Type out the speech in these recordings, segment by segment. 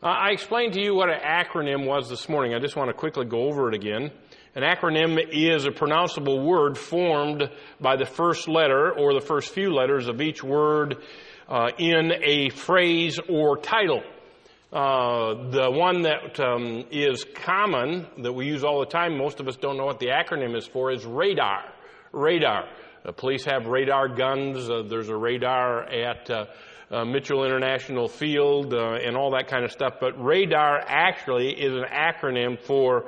I explained to you what an acronym was this morning. I just want to quickly go over it again. An acronym is a pronounceable word formed by the first letter or the first few letters of each word in a phrase or title. The one that is common, that we use all the time, most of us don't know what the acronym is for, is radar. Radar. The police have radar guns. There's a radar at Mitchell International Field and all that kind of stuff. But radar actually is an acronym for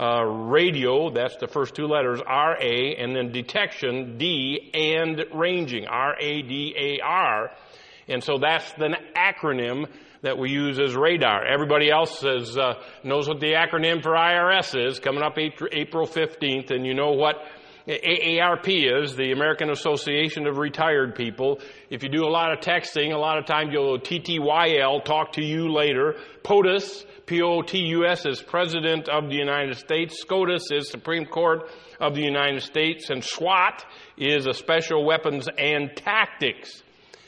radio. That's the first two letters, R-A, and then detection, D, and ranging, R-A-D-A-R. And so that's the acronym that we use as radar. Everybody else knows what the acronym for IRS is, coming up April 15th, and you know what AARP is, the American Association of Retired People. If you do a lot of texting, a lot of times you'll TTYL, talk to you later. POTUS, P-O-T-U-S, is President of the United States. SCOTUS is Supreme Court of the United States. And SWAT is a Special Weapons and Tactics.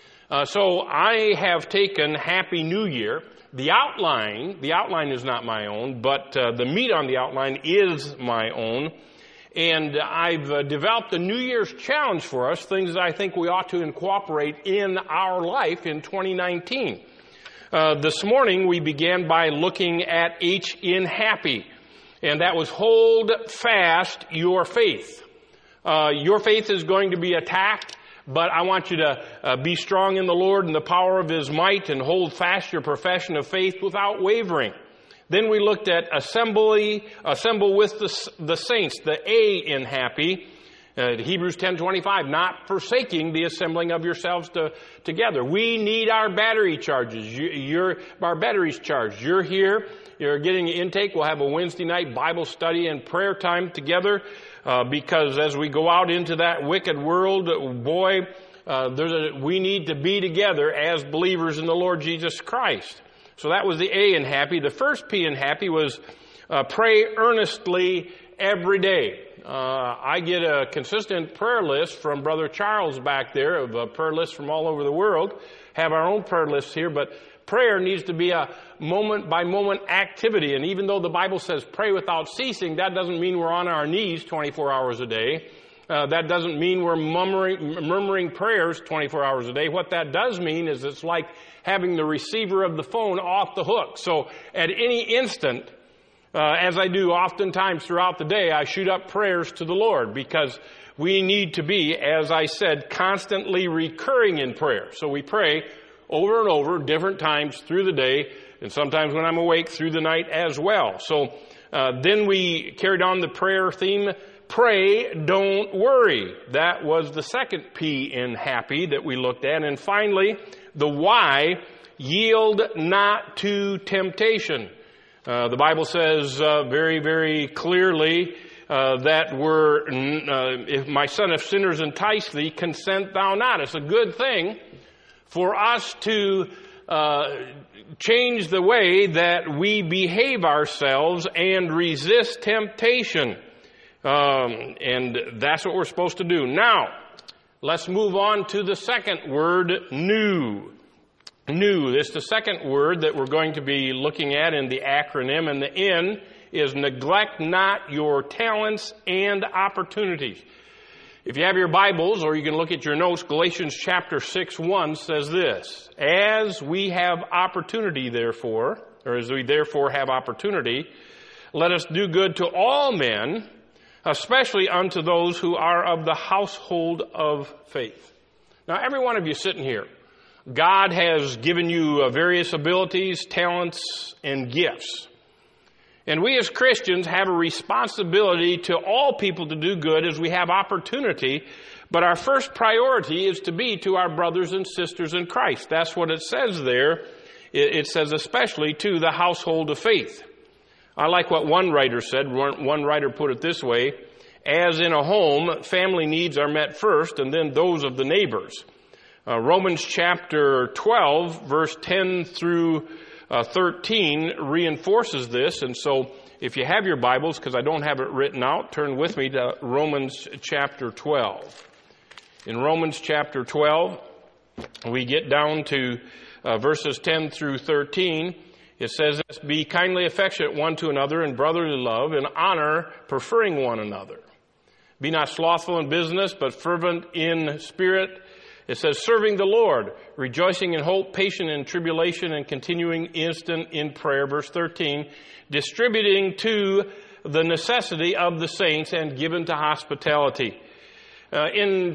So I have taken Happy New Year. The outline is not my own, but the meat on the outline is my own. And I've developed a New Year's challenge for us, things that I think we ought to incorporate in our life in 2019. This morning we began by looking at H in happy, and that was hold fast your faith. Your faith is going to be attacked, but I want you to be strong in the Lord and the power of His might and hold fast your profession of faith without wavering. Then we looked at assemble with the saints, the A in happy, Hebrews 10:25, not forsaking the assembling of yourselves together. We need our battery charges. Our batteries charged. You're here. You're getting intake. We'll have a Wednesday night Bible study and prayer time together because as we go out into that wicked world, boy, we need to be together as believers in the Lord Jesus Christ. So that was the A in happy. The first P in happy was pray earnestly every day. I get a consistent prayer list from Brother Charles back there of a prayer list from all over the world. Have our own prayer lists here, but prayer needs to be a moment-by-moment activity. And even though the Bible says pray without ceasing, that doesn't mean we're on our knees 24 hours a day. That doesn't mean we're murmuring prayers 24 hours a day. What that does mean is it's like having the receiver of the phone off the hook. So at any instant, as I do oftentimes throughout the day, I shoot up prayers to the Lord because we need to be, as I said, constantly recurring in prayer. So we pray over and over, different times through the day, and sometimes when I'm awake through the night as well. So then we carried on the prayer theme, pray, don't worry. That was the second P in happy that we looked at. And finally, the Y, yield not to temptation. The Bible says very, very clearly that if my son, if sinners entice thee, consent thou not. It's a good thing for us to change the way that we behave ourselves and resist temptation. And that's what we're supposed to do. Now, let's move on to the second word, new. New. This is the second word that we're going to be looking at in the acronym, and the N is neglect not your talents and opportunities. If you have your Bibles, or you can look at your notes, Galatians chapter 6:1 says this, as we have opportunity therefore, or as we therefore have opportunity, let us do good to all men, especially unto those who are of the household of faith. Now, every one of you sitting here, God has given you various abilities, talents, and gifts. And we as Christians have a responsibility to all people to do good as we have opportunity. But our first priority is to be to our brothers and sisters in Christ. That's what it says there. It says especially to the household of faith. I like what one writer said. One writer put it this way, as in a home, family needs are met first and then those of the neighbors. Romans chapter 12, verse 10 through 13 reinforces this. And so if you have your Bibles, because I don't have it written out, turn with me to Romans chapter 12. In Romans chapter 12, we get down to verses 10 through 13. It says, be kindly affectionate one to another in brotherly love, in honor, preferring one another. Be not slothful in business, but fervent in spirit. It says, serving the Lord, rejoicing in hope, patient in tribulation, and continuing instant in prayer. Verse 13, distributing to the necessity of the saints and given to hospitality. In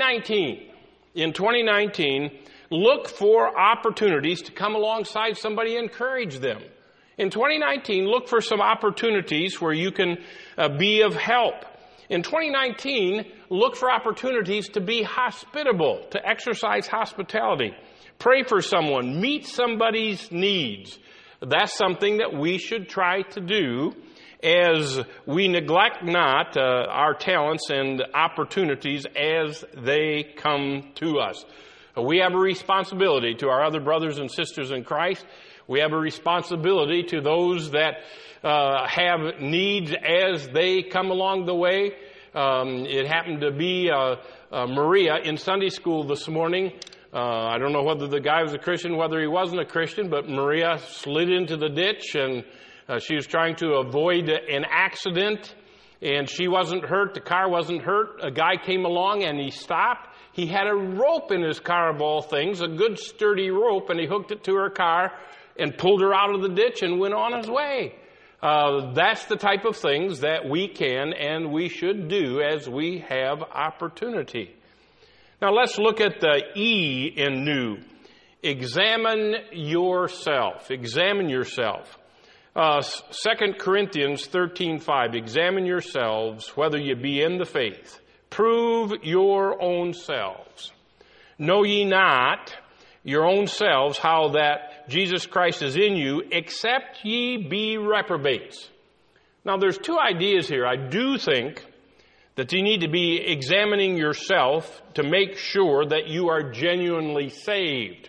2019, look for opportunities to come alongside somebody and encourage them. In 2019, look for some opportunities where you can be of help. In 2019, look for opportunities to be hospitable, to exercise hospitality. Pray for someone, meet somebody's needs. That's something that we should try to do as we neglect not our talents and opportunities as they come to us. We have a responsibility to our other brothers and sisters in Christ. We have a responsibility to those that have needs as they come along the way. It happened to be Maria in Sunday school this morning. I don't know whether the guy was a Christian, whether he wasn't a Christian, but Maria slid into the ditch and she was trying to avoid an accident, and she wasn't hurt. The car wasn't hurt. A guy came along and he stopped. He had a rope in his car, of all things, a good sturdy rope, and he hooked it to her car and pulled her out of the ditch and went on his way. That's the type of things that we can and we should do as we have opportunity. Now let's look at the E in new. Examine yourself. Examine yourself. 2 Corinthians 13:5. Examine yourselves whether you be in the faith. Prove your own selves. Know ye not your own selves how that Jesus Christ is in you, except ye be reprobates. Now there's two ideas here. I do think that you need to be examining yourself to make sure that you are genuinely saved.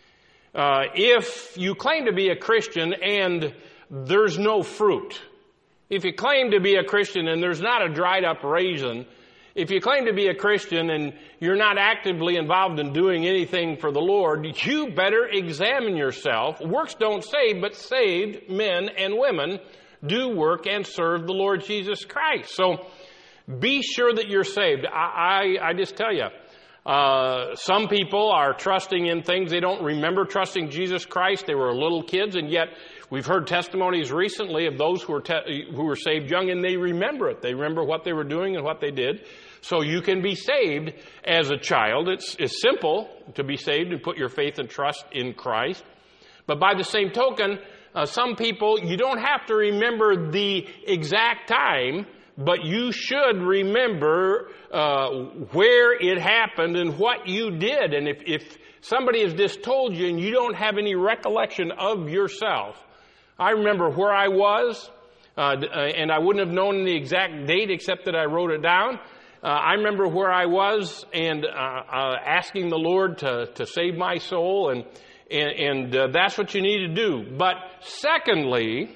If you claim to be a Christian and there's no fruit, if you claim to be a Christian and there's not a dried up raisin, if you claim to be a Christian and you're not actively involved in doing anything for the Lord, you better examine yourself. Works don't save, but saved men and women do work and serve the Lord Jesus Christ. So be sure that you're saved. I just tell you, some people are trusting in things they don't remember trusting Jesus Christ. They were little kids, and yet we've heard testimonies recently of those who were saved young, and they remember it. They remember what they were doing and what they did. So you can be saved as a child. It's simple to be saved and put your faith and trust in Christ. But by the same token, some people, you don't have to remember the exact time, but you should remember where it happened and what you did. And if somebody has just told you and you don't have any recollection of yourself, I remember where I was, and I wouldn't have known the exact date except that I wrote it down. I remember where I was and asking the Lord to save my soul, and that's what you need to do. But secondly,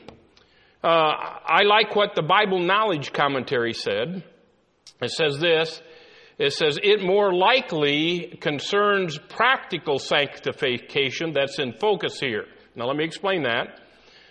I like what the Bible Knowledge Commentary said. It says this. It says, it more likely concerns practical sanctification that's in focus here. Now let me explain that.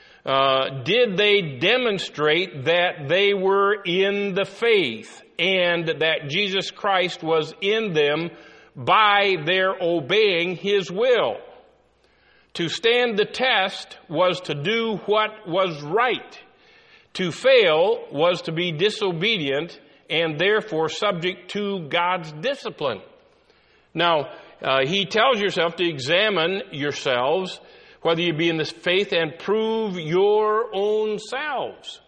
Did they demonstrate that they were in the faith and that Jesus Christ was in them by their obeying His will? To stand the test was to do what was right. To fail was to be disobedient and therefore subject to God's discipline. Now, he tells yourself to examine yourselves, whether you be in this faith, and prove your own selves.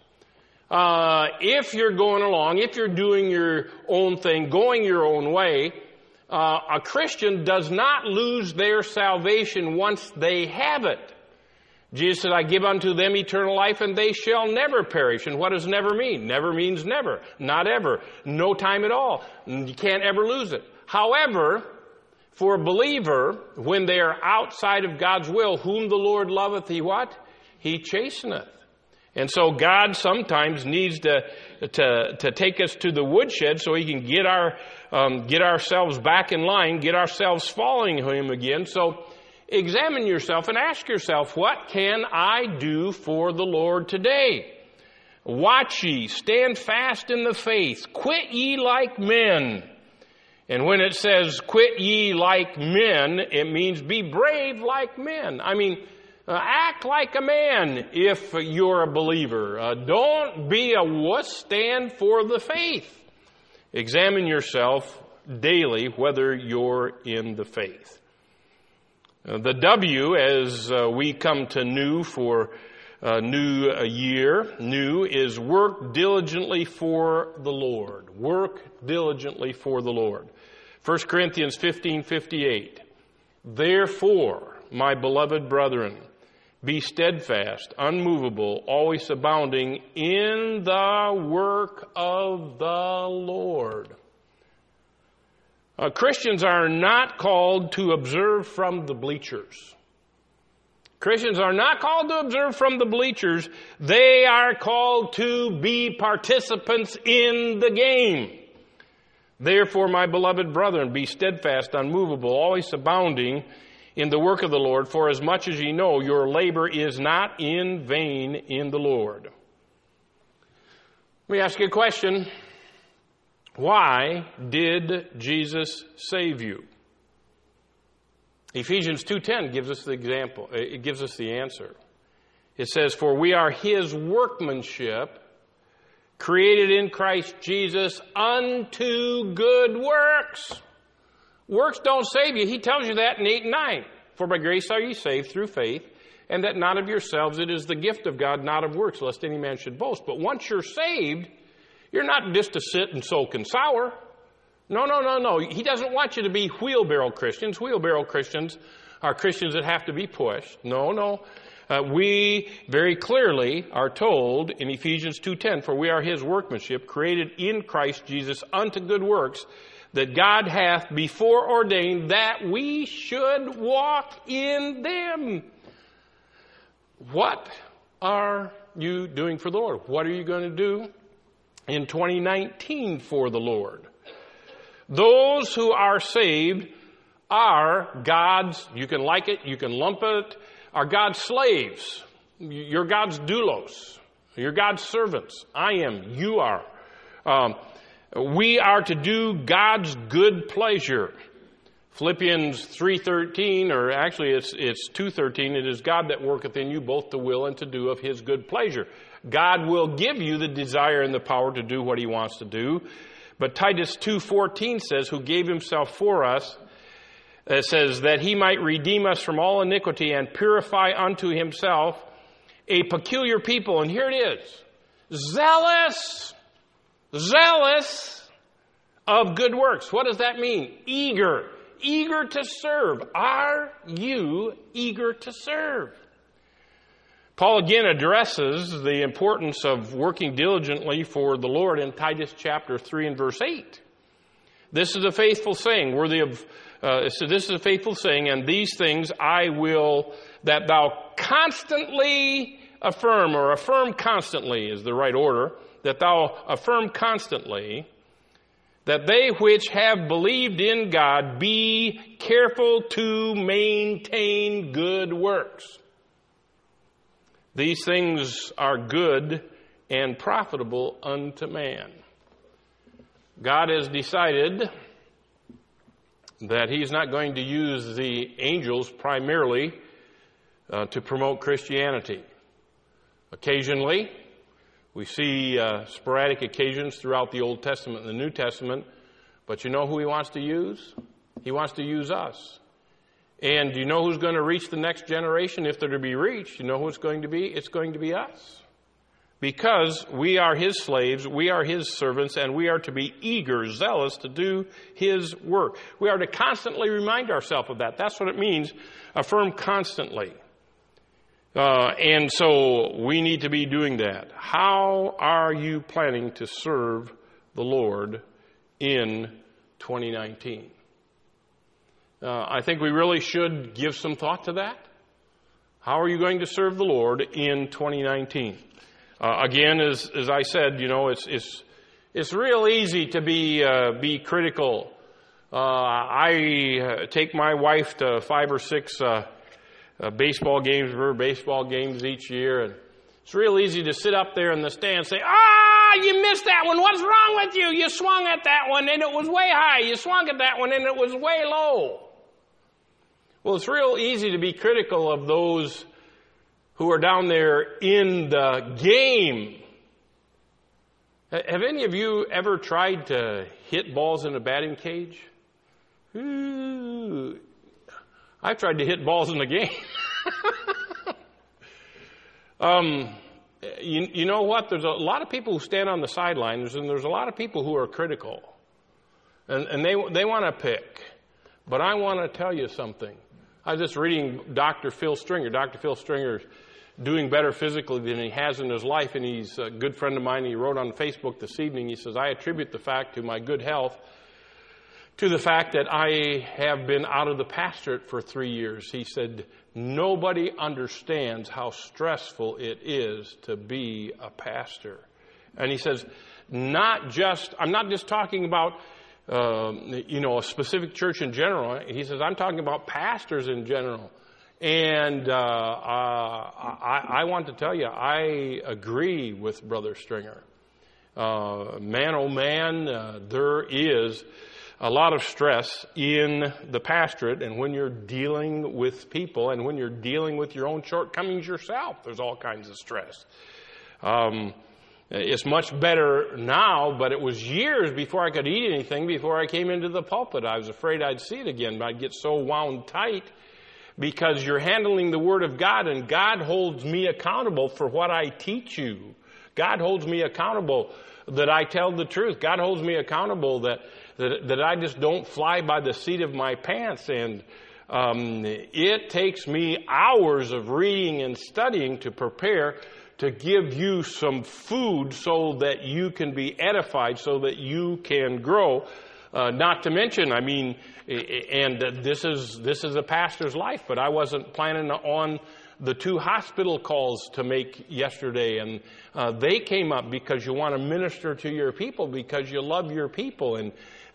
If you're going along, if you're doing your own thing, going your own way, a Christian does not lose their salvation once they have it. Jesus said, I give unto them eternal life, and they shall never perish. And what does never mean? Never means never, not ever, no time at all. You can't ever lose it. However, for a believer, when they are outside of God's will, whom the Lord loveth, He what? He chasteneth. And so God sometimes needs to take us to the woodshed so He can get ourselves back in line, get ourselves following Him again. So examine yourself and ask yourself, what can I do for the Lord today? Watch ye, stand fast in the faith, quit ye like men. And when it says quit ye like men, it means be brave like men. I mean, act like a man if you're a believer. Don't be a wuss, stand for the faith. Examine yourself daily whether you're in the faith. The W, as we come to new for new year, new is work diligently for the Lord. Work diligently for the Lord. 1 Corinthians 15:58. Therefore, my beloved brethren, be steadfast, unmovable, always abounding in the work of the Lord. Christians are not called to observe from the bleachers. Christians are not called to observe from the bleachers. They are called to be participants in the game. Therefore, my beloved brethren, be steadfast, unmovable, always abounding in the work of the Lord, for as much as ye know your labor is not in vain in the Lord. Let me ask you a question. Why did Jesus save you? Ephesians 2:10 gives us the example. It gives us the answer. It says, for we are his workmanship, created in Christ Jesus unto good works. Works don't save you. He tells you that in 8 and 9. For by grace are ye saved through faith, and that not of yourselves, it is the gift of God, not of works, lest any man should boast. But once you're saved, you're not just to sit and sulk and sour. No. He doesn't want you to be wheelbarrow Christians. Wheelbarrow Christians are Christians that have to be pushed. No. We very clearly are told in Ephesians 2:10, for we are his workmanship, created in Christ Jesus unto good works, that God hath before ordained that we should walk in them. What are you doing for the Lord? What are you going to do in 2019 for the Lord? Those who are saved are God's, you can like it, you can lump it, are God's slaves. You're God's doulos. You're God's servants. I am. You are. We are to do God's good pleasure. Philippians 3:13, or actually it's 2:13, it is God that worketh in you both to will and to do of his good pleasure. God will give you the desire and the power to do what he wants to do. But Titus 2:14 says, who gave himself for us, says that he might redeem us from all iniquity and purify unto himself a peculiar people. And here it is. Zealous of good works. What does that mean? Eager to serve. Are you eager to serve? Paul again addresses the importance of working diligently for the Lord in Titus chapter 3 and verse 8. This is a faithful saying, this is a faithful saying, and these things I will that thou constantly affirm, or affirm constantly is the right order, that thou affirm constantly, that they which have believed in God be careful to maintain good works. These things are good and profitable unto man. God has decided that he's not going to use the angels primarily to promote Christianity. Occasionally, we see sporadic occasions throughout the Old Testament and the New Testament, but you know who he wants to use? He wants to use us. And do you know who's going to reach the next generation if they're to be reached? You know who it's going to be? It's going to be us. Because we are his slaves, we are his servants, and we are to be eager, zealous to do his work. We are to constantly remind ourselves of that. That's what it means, affirm constantly. And so we need to be doing that. How are you planning to serve the Lord in 2019? I think we really should give some thought to that. How are you going to serve the Lord in 2019? Again, as I said, you know, it's real easy to be critical. I take my wife to 5 or 6 baseball games. Remember baseball games each year, and it's real easy to sit up there in the stand and say, you missed that one. What's wrong with you? You swung at that one and it was way high. You swung at that one and it was way low. Well, it's real easy to be critical of those who are down there in the game. Have any of you ever tried to hit balls in a batting cage? I've tried to hit balls in the game. You know what? There's a lot of people who stand on the sidelines, and there's a lot of people who are critical. And they want to pick. But I want to tell you something. I was just reading Dr. Phil Stringer. Dr. Phil Stringer doing better physically than he has in his life, and he's a good friend of mine. He wrote on Facebook this evening, he says, I attribute the fact to my good health to the fact that I have been out of the pastorate for 3 years. He said, nobody understands how stressful it is to be a pastor. And he says, I'm not just talking about a specific church in general. He says, I'm talking about pastors in general. And I want to tell you, I agree with Brother Stringer. Man, oh man, there is a lot of stress in the pastorate, and when you're dealing with people and when you're dealing with your own shortcomings yourself, there's all kinds of stress. It's much better now, but it was years before I could eat anything before I came into the pulpit. I was afraid I'd see it again, but I'd get so wound tight because you're handling the Word of God, and God holds me accountable for what I teach you. God holds me accountable that I tell the truth. God holds me accountable that I just don't fly by the seat of my pants. And it takes me hours of reading and studying to prepare to give you some food so that you can be edified, so that you can grow. Not to mention, and this is a pastor's life, but I wasn't planning on the 2 hospital calls to make yesterday, and they came up because you want to minister to your people, because you love your people, and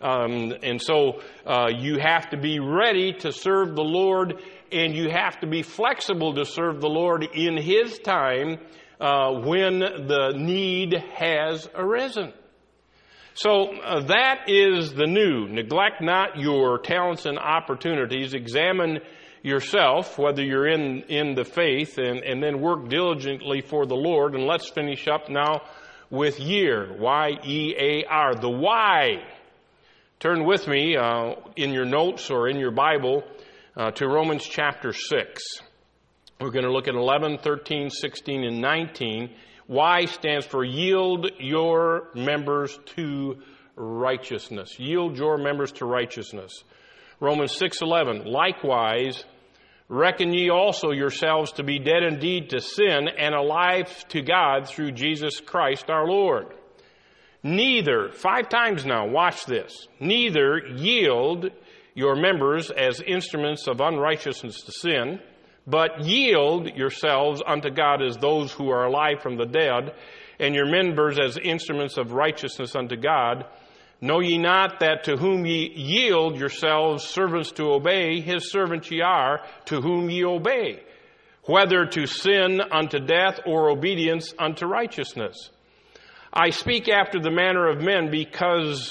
so you have to be ready to serve the Lord, and you have to be flexible to serve the Lord in His time when the need has arisen. So that is the new. Neglect not your talents and opportunities. Examine yourself, whether you're in the faith, and then work diligently for the Lord. And let's finish up now with year, Y-E-A-R, the why. Turn with me in your notes or in your Bible to Romans chapter 6. We're going to look at 11, 13, 16, and 19. Y stands for yield your members to righteousness. Yield your members to righteousness. Romans 6:11, likewise, reckon ye also yourselves to be dead indeed to sin, and alive to God through Jesus Christ our Lord. Neither, 5 times now, watch this, neither yield your members as instruments of unrighteousness to sin, but yield yourselves unto God as those who are alive from the dead, and your members as instruments of righteousness unto God. Know ye not that to whom ye yield yourselves servants to obey, his servants ye are, to whom ye obey, whether to sin unto death or obedience unto righteousness? I speak after the manner of men because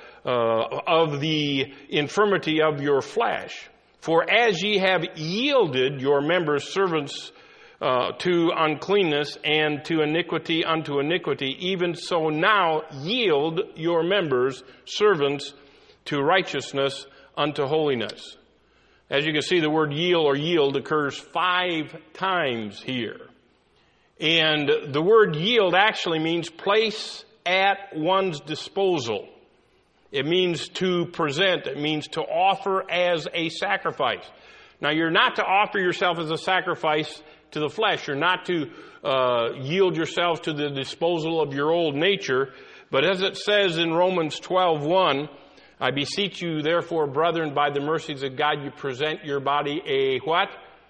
of the infirmity of your flesh. For as ye have yielded your members servants to uncleanness and to iniquity unto iniquity, even so now yield your members servants to righteousness unto holiness. As you can see, the word yield or yield occurs 5 times here. And the word yield actually means place at one's disposal. It means to present. It means to offer as a sacrifice. Now, you're not to offer yourself as a sacrifice to the flesh. You're not to yield yourself to the disposal of your old nature. But as it says in Romans 12:1, I beseech you, therefore, brethren, by the mercies of God, you present your body a what?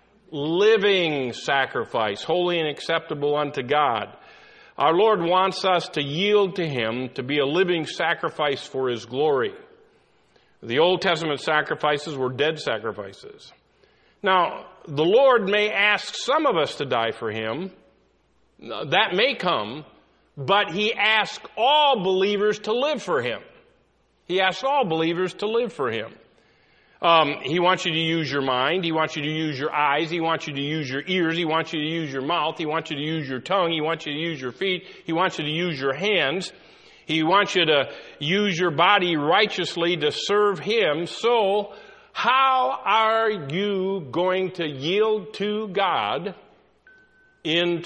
Living sacrifice, holy and acceptable unto God. Our Lord wants us to yield to Him, to be a living sacrifice for His glory. The Old Testament sacrifices were dead sacrifices. Now, the Lord may ask some of us to die for Him. That may come, but He asks all believers to live for Him. He asks all believers to live for Him. He wants you to use your mind. He wants you to use your eyes. He wants you to use your ears. He wants you to use your mouth. He wants you to use your tongue. He wants you to use your feet. He wants you to use your hands. He wants you to use your body righteously to serve Him. So, how are you going to yield to God in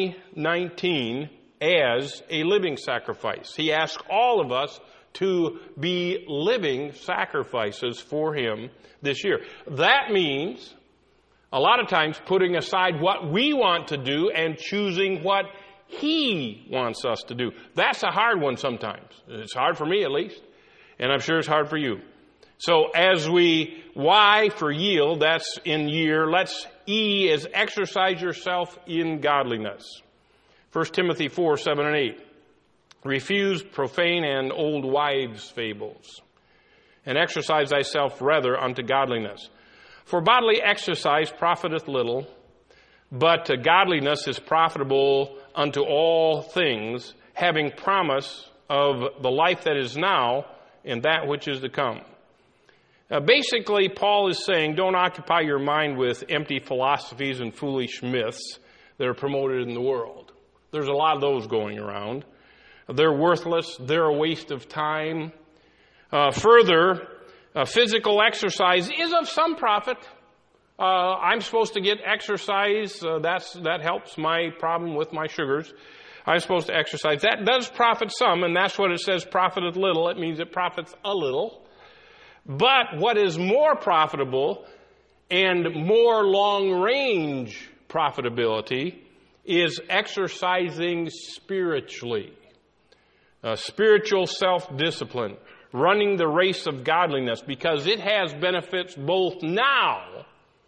2019 as a living sacrifice? He asks all of us to be living sacrifices for Him this year. That means a lot of times putting aside what we want to do and choosing what He wants us to do. That's a hard one sometimes. It's hard for me at least, and I'm sure it's hard for you. So as we, Y for yield, that's in year. Let's E is exercise yourself in godliness. 1 Timothy 4, 7 and 8. Refuse profane and old wives' fables, and exercise thyself rather unto godliness. For bodily exercise profiteth little, but godliness is profitable unto all things, having promise of the life that is now and that which is to come. Basically, Paul is saying, don't occupy your mind with empty philosophies and foolish myths that are promoted in the world. There's a lot of those going around. They're worthless. They're a waste of time. Further, physical exercise is of some profit. I'm supposed to get exercise. That helps my problem with my sugars. I'm supposed to exercise. That does profit some, and that's what it says, profiteth little. It means it profits a little. But what is more profitable and more long-range profitability is exercising spiritually. Spiritual self-discipline, running the race of godliness, because it has benefits both now,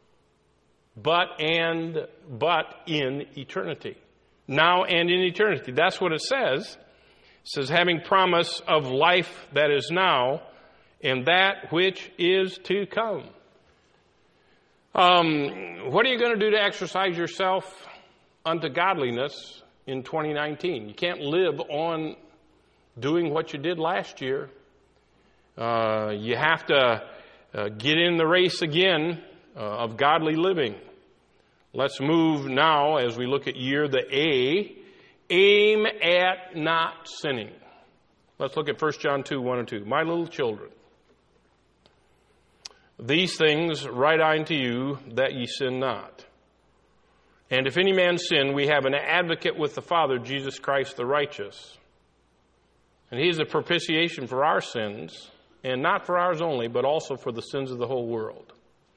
but in eternity. Now and in eternity. That's what it says. It says, having promise of life that is now and that which is to come. What are you going to do to exercise yourself unto godliness in 2019? You can't live on doing what you did last year. You have to get in the race again of godly living. Let's move now, as we look at year, the A, aim at not sinning. Let's look at 1 John 2, 1 and 2. My little children, these things write I unto you, that ye sin not. And if any man sin, we have an advocate with the Father, Jesus Christ the righteous. And He is a propitiation for our sins, and not for ours only, but also for the sins of the whole world.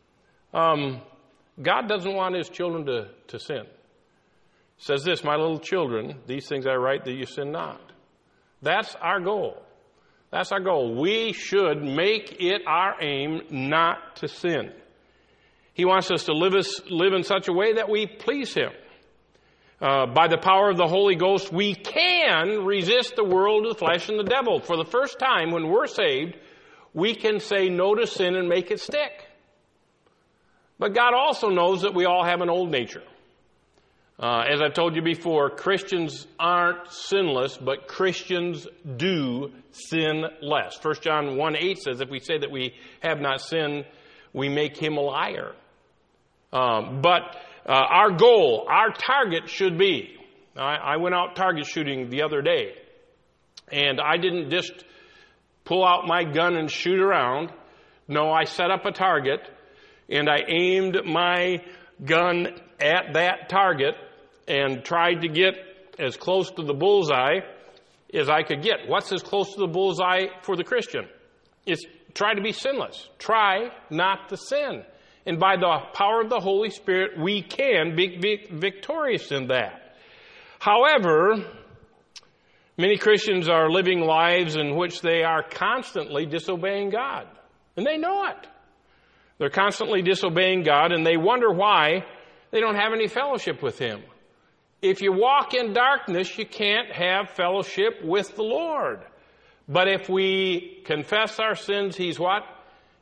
God doesn't want His children to sin. It says this, my little children, these things I write that you sin not. That's our goal. That's our goal. We should make it our aim not to sin. He wants us to live in such a way that we please Him. By the power of the Holy Ghost, we can resist the world, the flesh, and the devil. For the first time, when we're saved, we can say no to sin and make it stick. But God also knows that we all have an old nature. As I've told you before, Christians aren't sinless, but Christians do sin less. 1 John 1:8 says, if we say that we have not sinned, we make Him a liar. But our goal, our target should be, I went out target shooting the other day, and I didn't just pull out my gun and shoot around. No, I set up a target, and I aimed my gun at that target and tried to get as close to the bullseye as I could get. What's as close to the bullseye for the Christian? It's try to be sinless. Try not to sin. And by the power of the Holy Spirit, we can be victorious in that. However, many Christians are living lives in which they are constantly disobeying God. And they know it. They're constantly disobeying God, and they wonder why they don't have any fellowship with Him. If you walk in darkness, you can't have fellowship with the Lord. But if we confess our sins, He's what?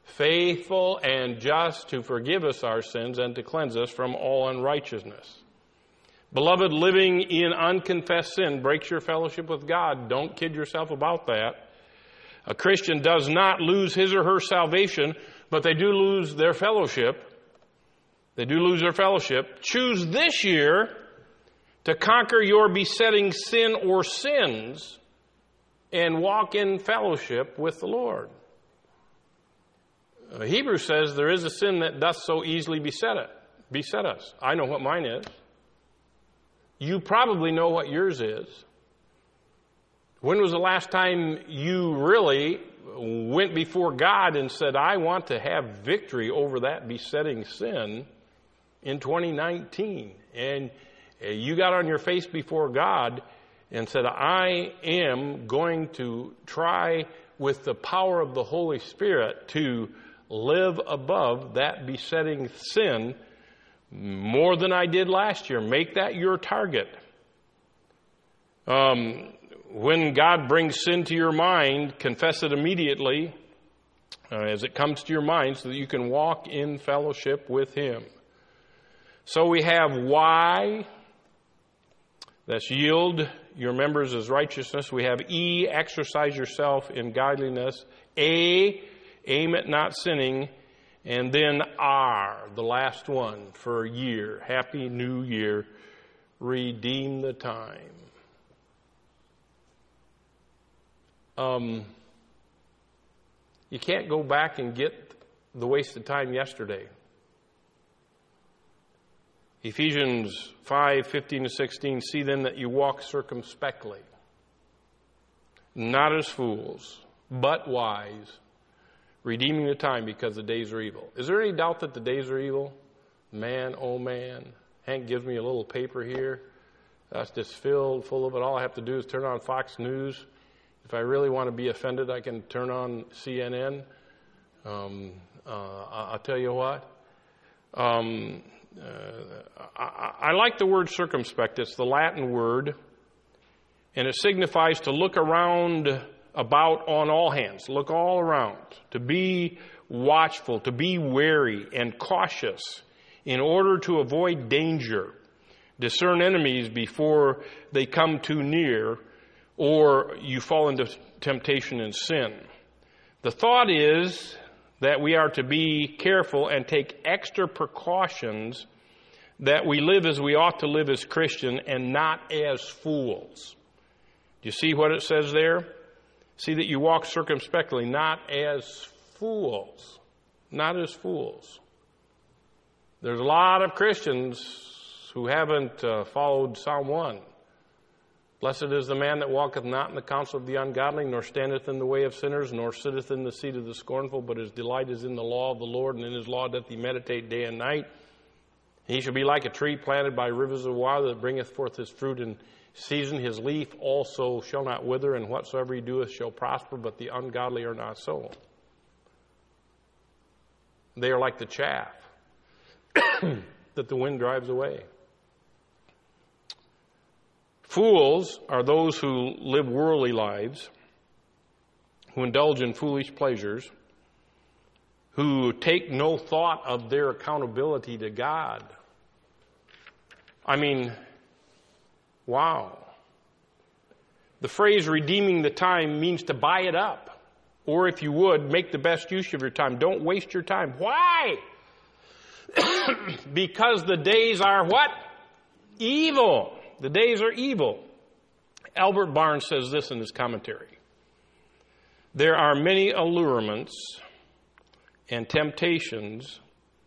faithful and just to forgive us our sins and to cleanse us from all unrighteousness. Beloved, living in unconfessed sin breaks your fellowship with God. Don't kid yourself about that. A Christian does not lose his or her salvation, but they do lose their fellowship. They do lose their fellowship. Choose this year to conquer your besetting sin or sins and walk in fellowship with the Lord. Hebrews says there is a sin that doth so easily beset us. I know what mine is. You probably know what yours is. When was the last time you really went before God and said, I want to have victory over that besetting sin in 2019? And you got on your face before God and said, I am going to try with the power of the Holy Spirit to live above that besetting sin more than I did last year. Make that your target. When God brings sin to your mind, confess it immediately as it comes to your mind so that you can walk in fellowship with Him. So we have Y, that's yield your members as righteousness. We have E, exercise yourself in godliness. A, aim at not sinning. And then R, the last one for year. Happy New Year. Redeem the time. You can't go back and get the wasted time yesterday. Ephesians 5:15-16, see then that you walk circumspectly, not as fools, but wise, redeeming the time because the days are evil. Is there any doubt that the days are evil? Man, oh man. Hank gives me a little paper here. That's just filled full of it. All I have to do is turn on Fox News. If I really want to be offended, I can turn on CNN. I'll tell you what. I like the word circumspect. It's the Latin word, and it signifies to look around about on all hands. Look all around. To be watchful, to be wary and cautious in order to avoid danger. Discern enemies before they come too near, or you fall into temptation and sin. The thought is that we are to be careful and take extra precautions that we live as we ought to live as Christians and not as fools. Do you see what it says there? See that you walk circumspectly, not as fools. Not as fools. There's a lot of Christians who haven't followed Psalm 1. Blessed is the man that walketh not in the counsel of the ungodly, nor standeth in the way of sinners, nor sitteth in the seat of the scornful, but his delight is in the law of the Lord, and in his law doth he meditate day and night. He shall be like a tree planted by rivers of water that bringeth forth his fruit in season. His leaf also shall not wither, and whatsoever he doeth shall prosper, but the ungodly are not so. They are like the chaff that the wind drives away. Fools are those who live worldly lives, who indulge in foolish pleasures, who take no thought of their accountability to God. I mean, wow. The phrase redeeming the time means to buy it up. Or if you would, make the best use of your time. Don't waste your time. Why? Because the days are what? Evil. The days are evil. Albert Barnes says this in his commentary. There are many allurements and temptations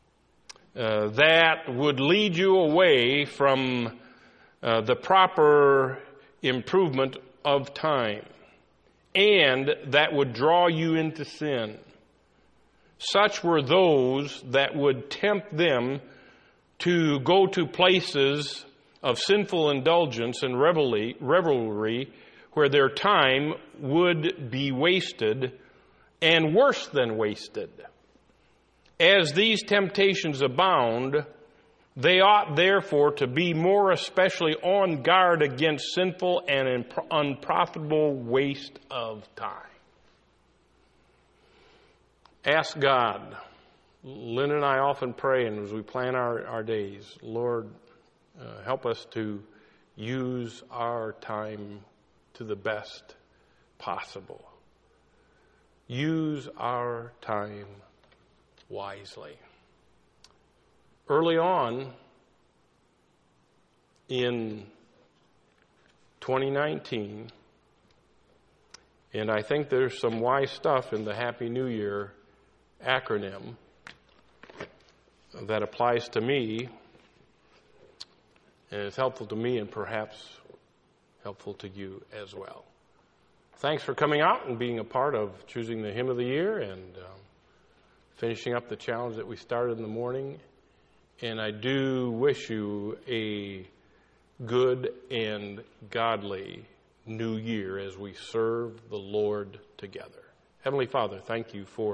that would lead you away from the proper improvement of time, and that would draw you into sin. Such were those that would tempt them to go to places of sinful indulgence and revelry where their time would be wasted, and worse than wasted. As these temptations abound, they ought therefore to be more especially on guard against sinful and unprofitable waste of time. ask God. Lynn and I often pray, and as we plan our days, Lord, help us to use our time to the best possible. Use our time wisely. Early on in 2019, and I think there's some wise stuff in the Happy New Year acronym that applies to me, and is helpful to me and perhaps helpful to you as well. Thanks for coming out and being a part of choosing the hymn of the year and finishing up the challenge that we started in the morning. And I do wish you a good and godly new year as we serve the Lord together. Heavenly Father, thank you for